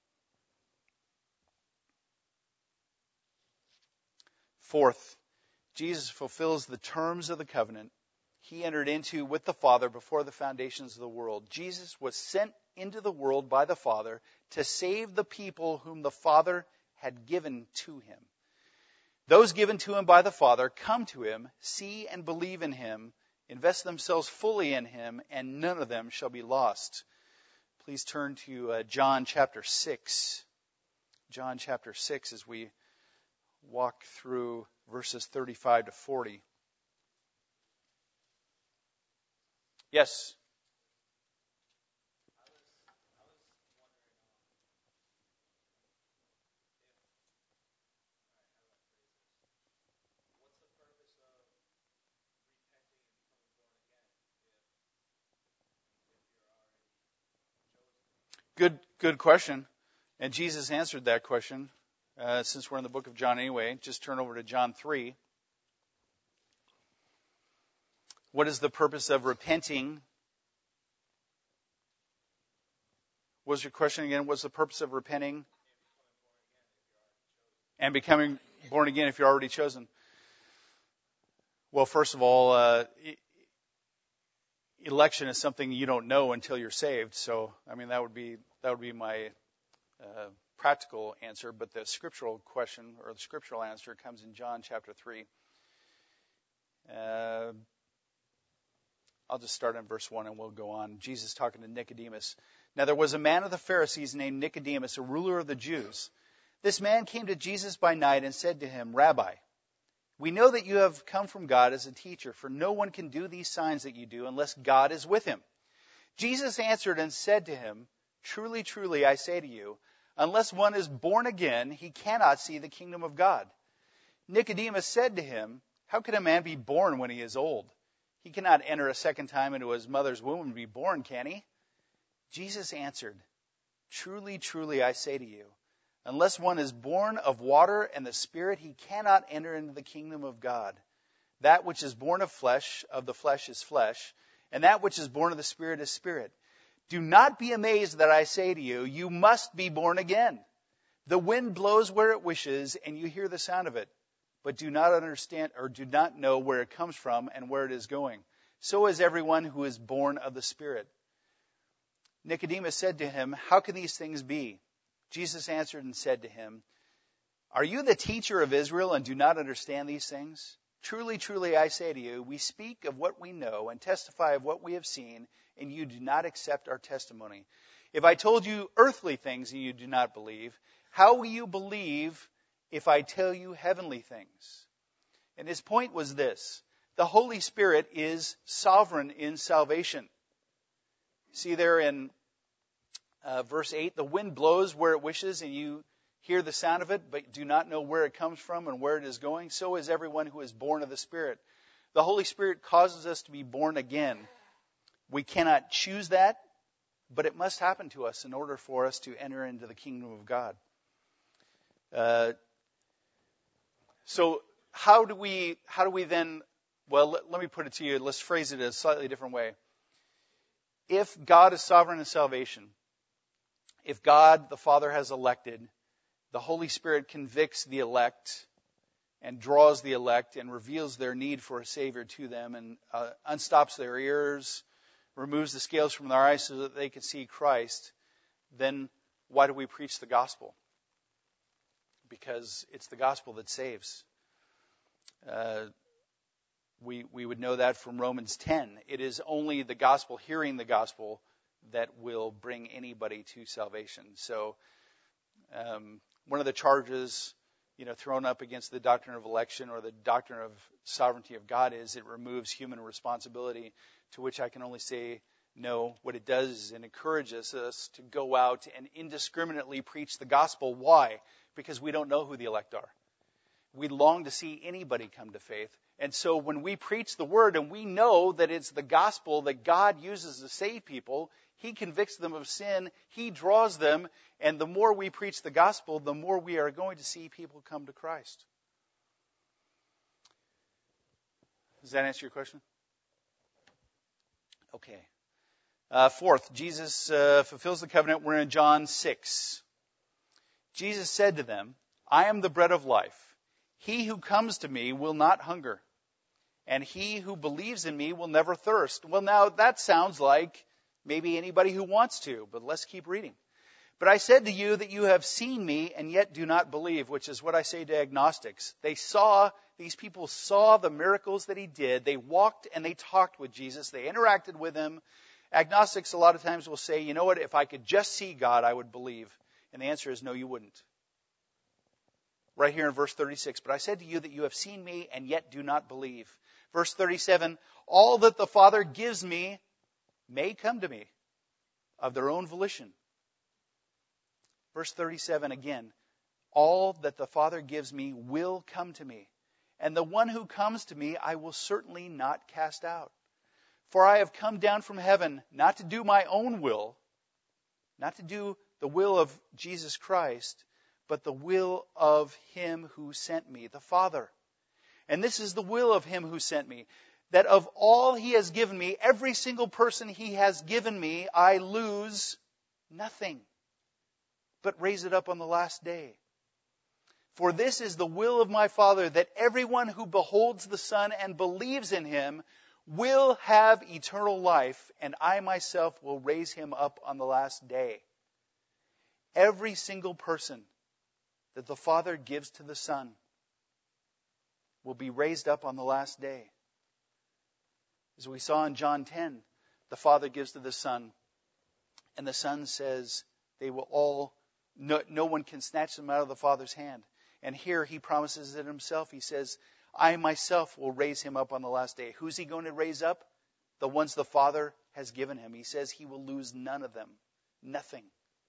fourth, Jesus fulfills the terms of the covenant he entered into with the Father before the foundations of the world. Jesus was sent into the world by the Father to save the people whom the Father had given to him. Those given to him by the Father come to him, see and believe in him, invest themselves fully in him, and none of them shall be lost. Please turn to uh, John chapter six. John chapter six as we walk through verses thirty-five to forty. Yes? Good, good question. And Jesus answered that question. Uh, since we're in the book of John anyway, just turn over to John three. What is the purpose of repenting? What was your question again? What's the purpose of repenting? And becoming born again if you're already chosen. Well, first of all, uh, election is something you don't know until you're saved. So, I mean, that would be that would be my uh, practical answer. But the scriptural question or the scriptural answer comes in John chapter three. Uh, I'll just start in verse one and we'll go on. Jesus talking to Nicodemus. Now there was a man of the Pharisees named Nicodemus, a ruler of the Jews. This man came to Jesus by night and said to him, Rabbi, we know that you have come from God as a teacher, for no one can do these signs that you do unless God is with him. Jesus answered and said to him, Truly, truly, I say to you, unless one is born again, he cannot see the kingdom of God. Nicodemus said to him, How can a man be born when he is old? He cannot enter a second time into his mother's womb and be born, can he? Jesus answered, Truly, truly, I say to you, unless one is born of water and the Spirit, he cannot enter into the kingdom of God. That which is born of flesh, of the flesh is flesh, and that which is born of the Spirit is spirit. Do not be amazed that I say to you, you must be born again. The wind blows where it wishes, and you hear the sound of it, but do not understand or do not know where it comes from and where it is going. So is everyone who is born of the Spirit. Nicodemus said to him, How can these things be? Jesus answered and said to him, Are you the teacher of Israel and do not understand these things? Truly, truly, I say to you, we speak of what we know and testify of what we have seen, and you do not accept our testimony. If I told you earthly things and you do not believe, how will you believe if I tell you heavenly things? And his point was this: the Holy Spirit is sovereign in salvation. See there in uh, verse eight, the wind blows where it wishes, and you hear the sound of it, but do not know where it comes from and where it is going. So is everyone who is born of the Spirit. The Holy Spirit causes us to be born again. We cannot choose that, but it must happen to us in order for us to enter into the kingdom of God. Uh, so how do we how do we then, well, let, let me put it to you, let's phrase it a slightly different way. If God is sovereign in salvation, if God the Father has elected the Holy Spirit convicts the elect and draws the elect and reveals their need for a Savior to them and uh, unstops their ears, removes the scales from their eyes so that they can see Christ, then why do we preach the gospel? Because it's the gospel that saves. Uh, we we would know that from Romans ten. It is only the gospel, hearing the gospel, that will bring anybody to salvation. So um, one of the charges, you know, thrown up against the doctrine of election or the doctrine of sovereignty of God is it removes human responsibility, to which I can only say no. What it does is it encourages us to go out and indiscriminately preach the gospel. Why? Because we don't know who the elect are. We long to see anybody come to faith. And so when we preach the word and we know that it's the gospel that God uses to save people, He convicts them of sin, He draws them, and the more we preach the gospel, the more we are going to see people come to Christ. Does that answer your question? Okay. Uh, fourth, Jesus uh, fulfills the covenant. We're in John six. Jesus said to them, I am the bread of life. He who comes to me will not hunger, and he who believes in me will never thirst. Well, now that sounds like maybe anybody who wants to, but let's keep reading. But I said to you that you have seen me and yet do not believe, which is what I say to agnostics. They saw, these people saw the miracles that He did. They walked and they talked with Jesus. They interacted with Him. Agnostics a lot of times will say, you know what, if I could just see God, I would believe. And the answer is no, you wouldn't. Right here in verse thirty-six, but I said to you that you have seen me and yet do not believe. Verse thirty-seven, all that the Father gives me may come to me of their own volition. Verse thirty-seven again, all that the Father gives me will come to me, and the one who comes to me I will certainly not cast out. For I have come down from heaven not to do my own will, not to do the will of Jesus Christ, but the will of Him who sent me, the Father. And this is the will of Him who sent me, that of all He has given me, every single person He has given me, I lose nothing, but raise it up on the last day. For this is the will of my Father, that everyone who beholds the Son and believes in Him will have eternal life, and I myself will raise him up on the last day. Every single person that the Father gives to the Son will be raised up on the last day. As we saw in John ten, the Father gives to the Son, and the Son says they will all, no, no one can snatch them out of the Father's hand. And here He promises it Himself. He says, I myself will raise him up on the last day. Who's He going to raise up? The ones the Father has given Him. He says He will lose none of them. Nothing.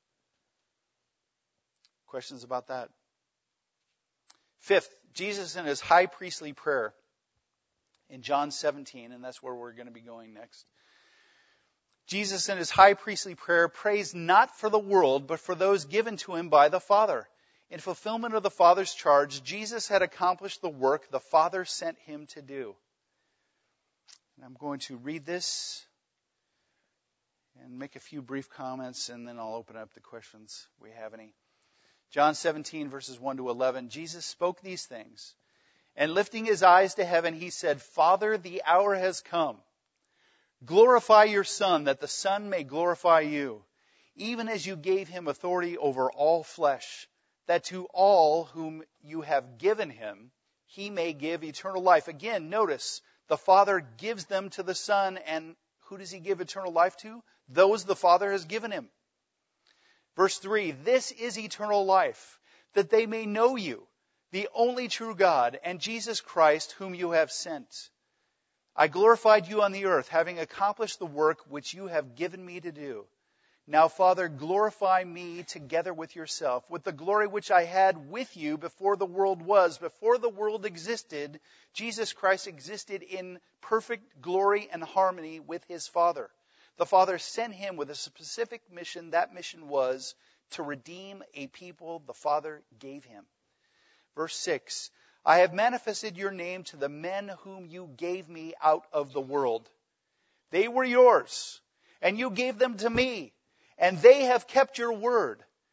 Questions about that? Fifth, Jesus in His high priestly prayer in John seventeen, and that's where we're going to be going next. Jesus in His high priestly prayer prays not for the world, but for those given to Him by the Father. In fulfillment of the Father's charge, Jesus had accomplished the work the Father sent Him to do. And I'm going to read this and make a few brief comments, and then I'll open up the questions if we have any. John seventeen, verses one to eleven. Jesus spoke these things, and lifting His eyes to heaven, He said, Father, the hour has come. Glorify your Son, that the Son may glorify you, even as you gave Him authority over all flesh, that to all whom you have given Him, He may give eternal life. Again, notice, the Father gives them to the Son, and who does He give eternal life to? Those the Father has given Him. Verse three, this is eternal life, that they may know you, the only true God, and Jesus Christ, whom you have sent. I glorified you on the earth, having accomplished the work which you have given me to do. Now, Father, glorify me together with yourself, with the glory which I had with you before the world was. Before the world existed, Jesus Christ existed in perfect glory and harmony with His Father. The Father sent Him with a specific mission. That mission was to redeem a people the Father gave Him. Verse six, I have manifested your name to the men whom you gave me out of the world. They were yours, and you gave them to me, and they have kept your word.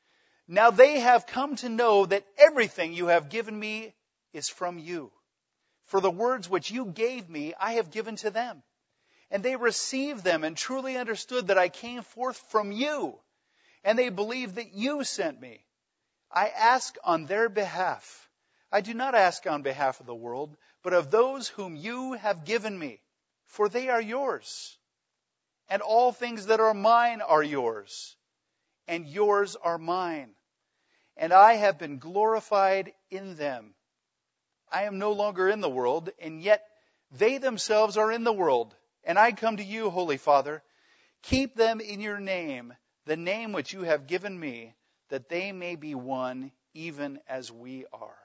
Now they have come to know that everything you have given me is from you. For the words which you gave me, I have given to them. And they received them and truly understood that I came forth from you. And they believed that you sent me. I ask on their behalf. I do not ask on behalf of the world, but of those whom you have given me. For they are yours. And all things that are mine are yours. And yours are mine. And I have been glorified in them. I am no longer in the world, and yet they themselves are in the world. And I come to you, Holy Father. Keep them in your name, the name which you have given me, that they may be one, even as we are.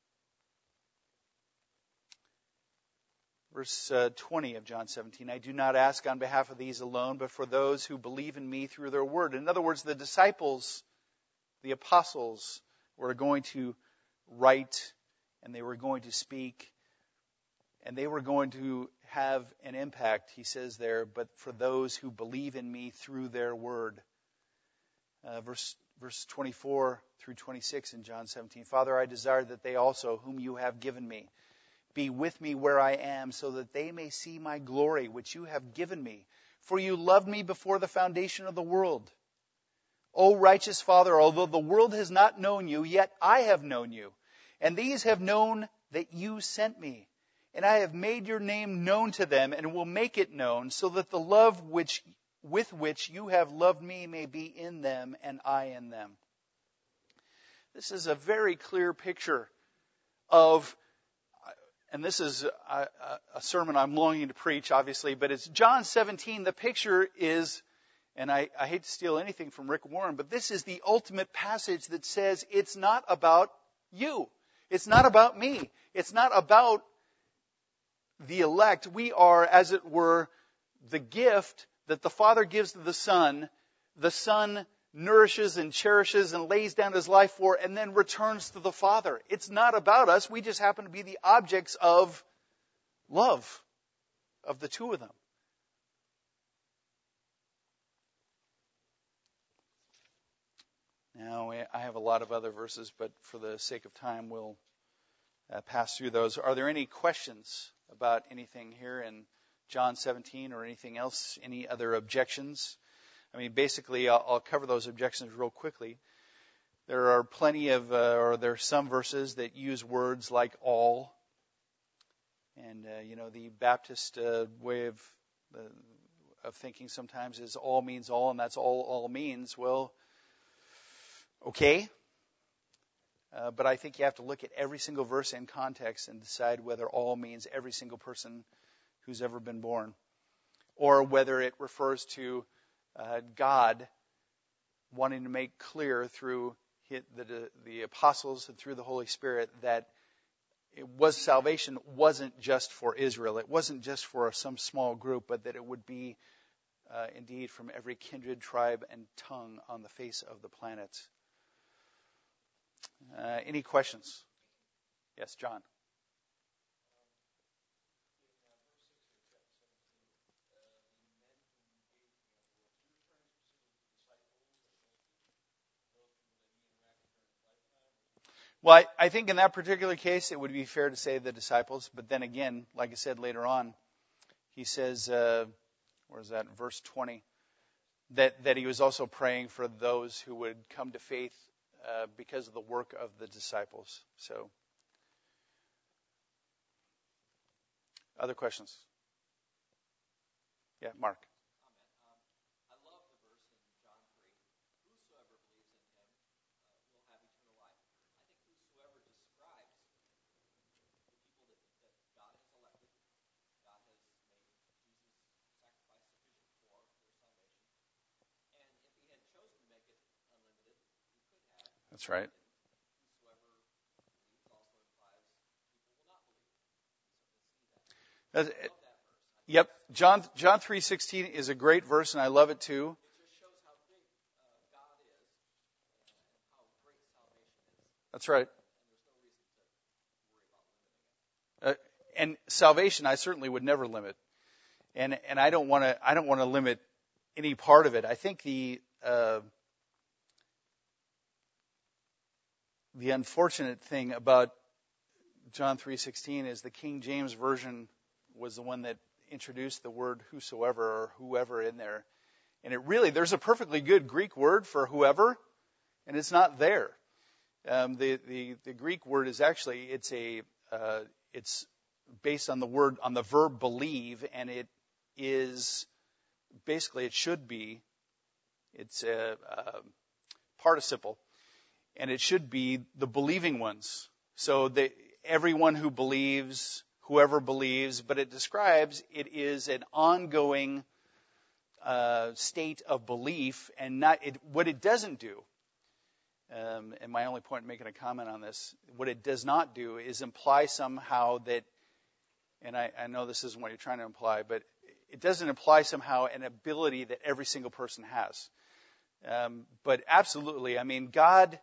Verse uh, twenty of John seventeen, I do not ask on behalf of these alone, but for those who believe in me through their word. In other words, the disciples, the apostles, were going to write, and they were going to speak, and they were going to have an impact, he says there, but for those who believe in me through their word. Uh, verse, verse twenty-four through twenty-six in John seventeen, Father, I desire that they also, whom you have given me, be with me where I am, so that they may see my glory, which you have given me. For you loved me before the foundation of the world. O righteous Father, although the world has not known you, yet I have known you. And these have known that you sent me. And I have made your name known to them, and will make it known, so that the love which with which you have loved me may be in them, and I in them. This is a very clear picture of, and this is a, a sermon I'm longing to preach, obviously, but it's John seventeen. The picture is, and I, I hate to steal anything from Rick Warren, but this is the ultimate passage that says it's not about you. It's not about me. It's not about the elect. We are, as it were, the gift that the Father gives to the Son. The Son nourishes and cherishes and lays down his life for, and then returns to the Father. It's not about us. We just happen to be the objects of love of the two of them. Now, I have a lot of other verses, but for the sake of time, we'll uh, pass through those. Are there any questions about anything here in John seventeen or anything else? Any other objections? I mean, basically, I'll, I'll cover those objections real quickly. There are plenty of, uh, or there are some verses that use words like all. And, uh, you know, the Baptist uh, way of, uh, of thinking sometimes is all means all, and that's all all means. Well, okay. Uh, but I think you have to look at every single verse in context and decide whether all means every single person who's ever been born, or whether it refers to uh, God wanting to make clear through the, the, the apostles and through the Holy Spirit that it was salvation wasn't just for Israel. It wasn't just for some small group, but that it would be uh, indeed from every kindred, tribe, and tongue on the face of the planet. Uh, any questions? Yes, John. Well, I, I think in that particular case, it would be fair to say the disciples. But then again, like I said later on, he says, uh, where is that, in verse twenty, that, that he was also praying for those who would come to faith uh, because of the work of the disciples. So, other questions? Yeah, Mark. That's right. That's, yep, John John three sixteen is a great verse, and I love it too. That's right. Uh, and salvation, I certainly would never limit, and and I don't want to I don't want to limit any part of it. I think the uh, the unfortunate thing about John three sixteen is the King James Version was the one that introduced the word whosoever or whoever in there. And it really, there's a perfectly good Greek word for whoever, and it's not there. Um, the, the, the Greek word is actually, it's a, uh, it's based on the word, on the verb believe, and it is, basically it should be, it's a, a participle, and it should be the believing ones. So the, everyone who believes, whoever believes, but it describes, it is an ongoing uh, state of belief, and not it, what it doesn't do. Um, and my only point in making a comment on this, what it does not do is imply somehow that, and I, I know this isn't what you're trying to imply, but it doesn't imply somehow an ability that every single person has. Um, but absolutely, I mean, God,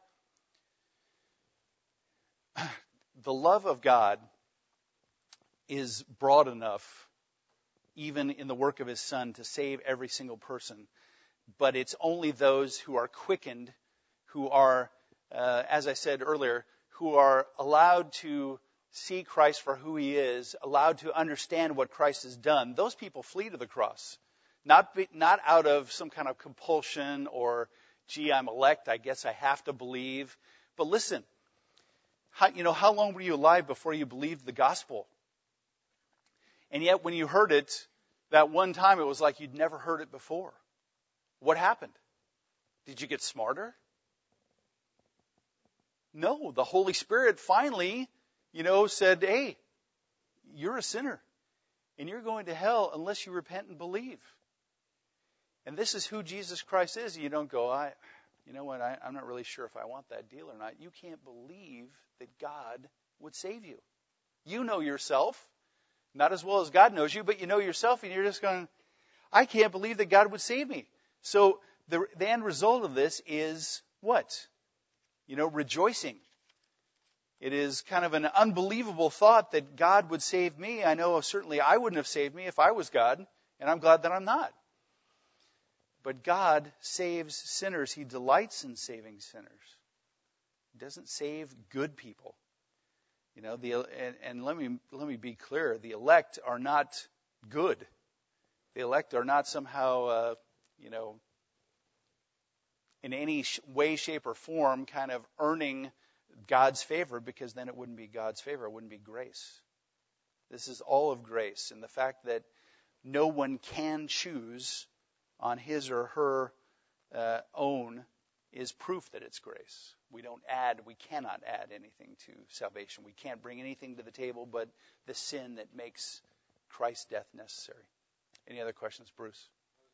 the love of God is broad enough, even in the work of his Son, to save every single person. But it's only those who are quickened, who are, uh, as I said earlier, who are allowed to see Christ for who he is, allowed to understand what Christ has done. Those people flee to the cross. Not be, not out of some kind of compulsion or, gee, I'm elect, I guess I have to believe. But listen, how, you know, how long were you alive before you believed the gospel? And yet when you heard it, that one time it was like you'd never heard it before. What happened? Did you get smarter? No, the Holy Spirit finally, you know, said, hey, you're a sinner and you're going to hell unless you repent and believe. And this is who Jesus Christ is. You don't go, I, you know what, I, I'm not really sure if I want that deal or not. You can't believe that God would save you. You know yourself, not as well as God knows you, but you know yourself, and you're just going, I can't believe that God would save me. So the, the end result of this is what? You know, rejoicing. It is kind of an unbelievable thought that God would save me. I know certainly I wouldn't have saved me if I was God, and I'm glad that I'm not. But God saves sinners. He delights in saving sinners. He doesn't save good people. You know, the and, and let me let me be clear: the elect are not good. The elect are not somehow, uh, you know, in any way, shape, or form, kind of earning God's favor, because then it wouldn't be God's favor; it wouldn't be grace. This is all of grace, and the fact that no one can choose on his or her uh, own is proof that it's grace. We don't add, we cannot add anything to salvation. We can't bring anything to the table but the sin that makes Christ's death necessary. Any other questions, Bruce?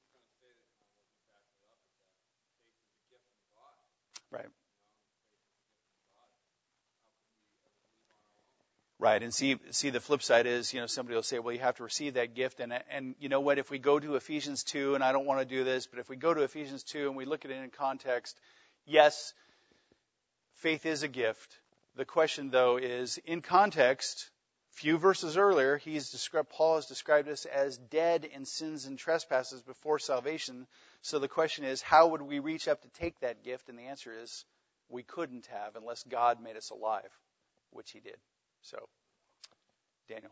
Right. Right, and see, see the flip side is, you know, somebody will say, well, you have to receive that gift, and and you know what? If we go to Ephesians two, and I don't want to do this, but if we go to Ephesians two and we look at it in context, yes, faith is a gift. The question, though, is in context. Few verses earlier, he's described, Paul has described us as dead in sins and trespasses before salvation. So the question is, how would we reach up to take that gift? And the answer is, we couldn't have unless God made us alive, which He did. So, Daniel.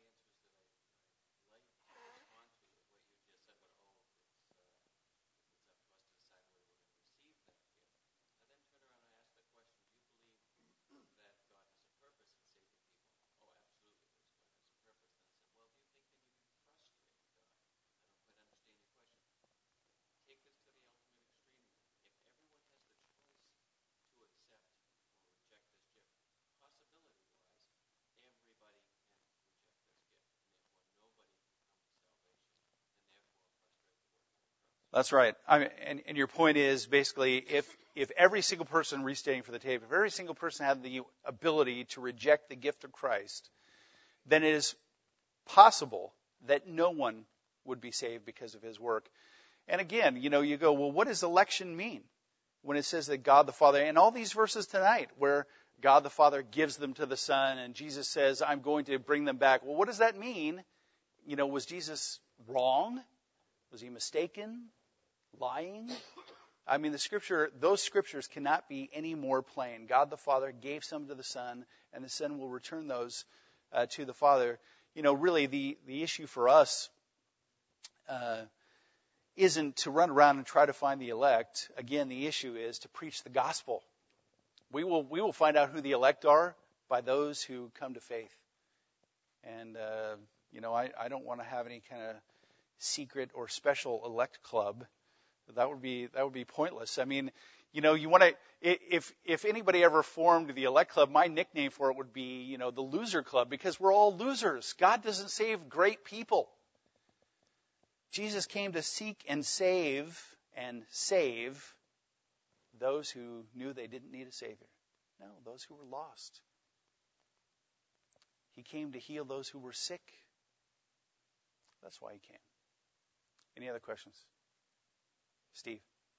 That's right. I mean, and, and your point is basically if if every single person restating for the tape, if every single person had the ability to reject the gift of Christ, then it is possible that no one would be saved because of his work. And again, you know, you go, well, what does election mean? When it says that God the Father, and all these verses tonight where God the Father gives them to the Son and Jesus says, I'm going to bring them back. Well, what does that mean? You know, was Jesus wrong? Was he mistaken? Lying? I mean, the scripture, those scriptures cannot be any more plain. God the Father gave some to the Son, and the Son will return those uh, to the Father. You know, really, the, the issue for us uh, isn't to run around and try to find the elect. Again, the issue is to preach the gospel. We will we will find out who the elect are by those who come to faith. And, uh, you know, I, I don't want to have any kind of secret or special elect club. That would be that would be pointless. I mean, you know, you want to if if anybody ever formed the elect club, my nickname for it would be, you know, the loser club, because we're all losers. God doesn't save great people. Jesus came to seek and save and save those who knew they didn't need a Savior. No, those who were lost. He came to heal those who were sick. That's why he came. Any other questions? Steve?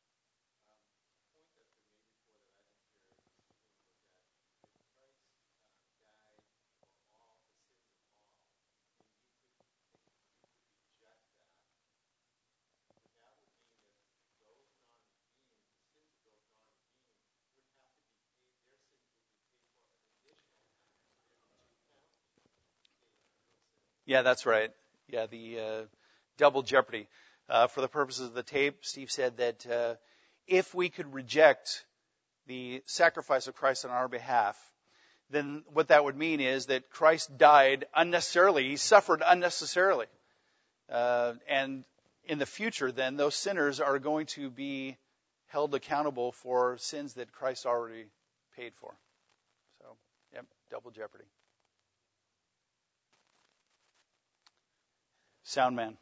Yeah, that's right. Yeah, the uh, double jeopardy. Uh, for the purposes of the tape, Steve said that uh, if we could reject the sacrifice of Christ on our behalf, then what that would mean is that Christ died unnecessarily. He suffered unnecessarily. Uh, and in the future, then, those sinners are going to be held accountable for sins that Christ already paid for. So, yep, double jeopardy. Sound man.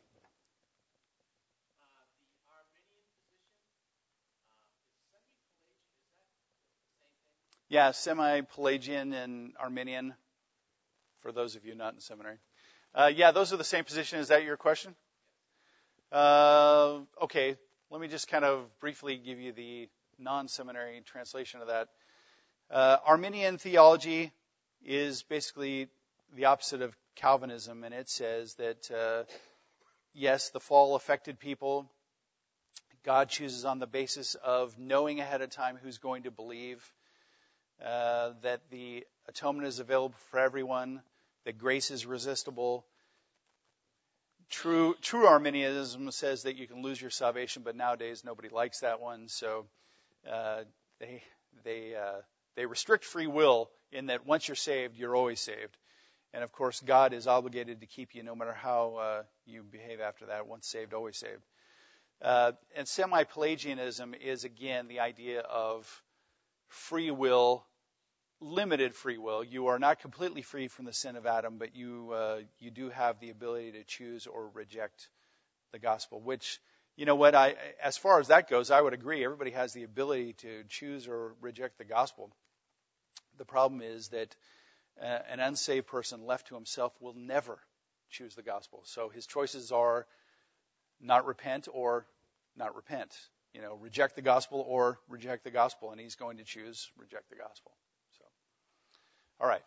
Yeah, semi-Pelagian and Arminian, for those of you not in seminary. Uh, yeah, those are the same position. Is that your question? Uh, okay, let me just kind of briefly give you the non-seminary translation of that. Uh, Arminian theology is basically the opposite of Calvinism, and it says that, uh, yes, the fall affected people. God chooses on the basis of knowing ahead of time who's going to believe. Uh, that the atonement is available for everyone, that grace is resistible. True, true Arminianism says that you can lose your salvation, but nowadays nobody likes that one, so uh, they they uh, they restrict free will in that once you're saved, you're always saved, and of course God is obligated to keep you no matter how uh, you behave after that. Once saved, always saved. Uh, and semi-Pelagianism is again the idea of free will. Limited free will. You are not completely free from the sin of Adam, but you uh, you do have the ability to choose or reject the gospel. Which, you know what, I as far as that goes, I would agree. Everybody has the ability to choose or reject the gospel. The problem is that uh, an unsaved person left to himself will never choose the gospel. So his choices are not repent or not repent. You know, reject the gospel or reject the gospel, and he's going to choose reject the gospel. All right.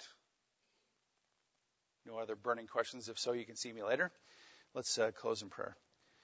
No other burning questions? If so, you can see me later. Let's uh, close in prayer.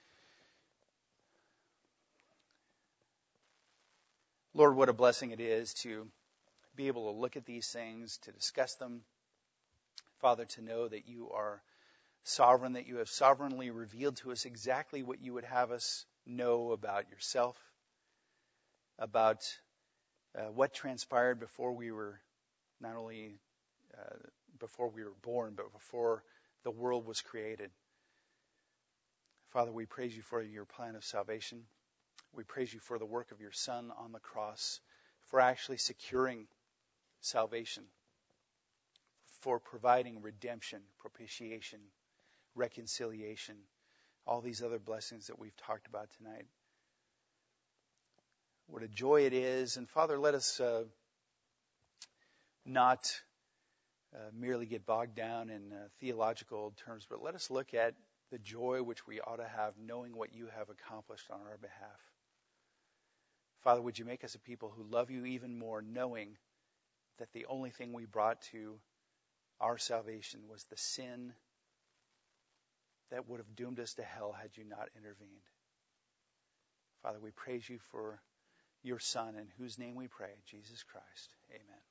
Lord, what a blessing it is to be able to look at these things, to discuss them. Father, to know that you are sovereign, that you have sovereignly revealed to us exactly what you would have us know about yourself, about uh, what transpired before we were not only uh, before we were born, but before the world was created. Father, we praise you for your plan of salvation. We praise you for the work of your Son on the cross, for actually securing salvation, for providing redemption, propitiation, reconciliation, all these other blessings that we've talked about tonight. What a joy it is. And Father, let us uh, not uh, merely get bogged down in uh, theological terms, but let us look at the joy which we ought to have knowing what you have accomplished on our behalf. Father, would you make us a people who love you even more, knowing that the only thing we brought to our salvation was the sin that would have doomed us to hell had you not intervened. Father, we praise you for your Son, in whose name we pray, Jesus Christ. Amen.